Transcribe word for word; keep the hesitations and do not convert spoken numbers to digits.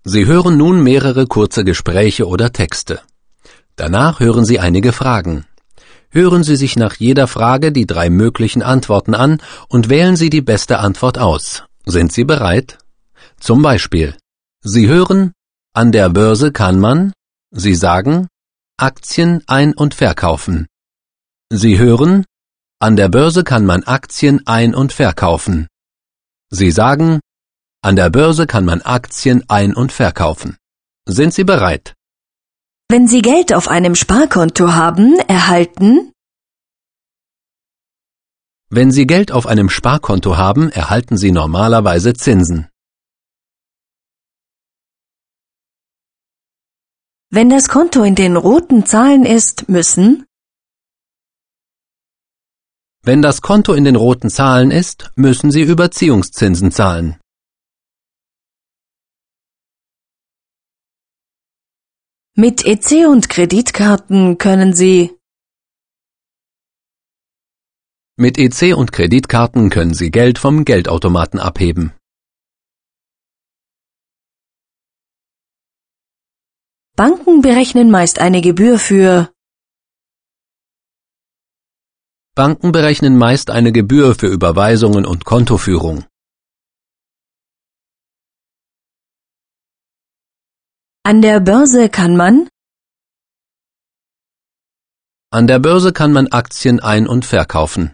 Sie hören nun mehrere kurze Gespräche oder Texte. Danach hören Sie einige Fragen. Hören Sie sich nach jeder Frage die drei möglichen Antworten an und wählen Sie die beste Antwort aus. Sind Sie bereit? Zum Beispiel: Sie hören, an der Börse kann man. Sie sagen, Aktien ein- und verkaufen. Sie hören, an der Börse kann man Aktien ein- und verkaufen. Sie sagen, an der Börse kann man Aktien ein- und verkaufen. Sind Sie bereit? Wenn Sie Geld auf einem Sparkonto haben, erhalten Wenn Sie Geld auf einem Sparkonto haben, erhalten Sie normalerweise Zinsen. Wenn das Konto in den roten Zahlen ist, müssen Wenn das Konto in den roten Zahlen ist, müssen Sie Überziehungszinsen zahlen. Mit E C und Kreditkarten können Sie Mit E C und Kreditkarten können Sie Geld vom Geldautomaten abheben. Banken berechnen meist eine Gebühr für Banken berechnen meist eine Gebühr für Überweisungen und Kontoführung. An der Börse kann man An der Börse kann man Aktien ein- und verkaufen.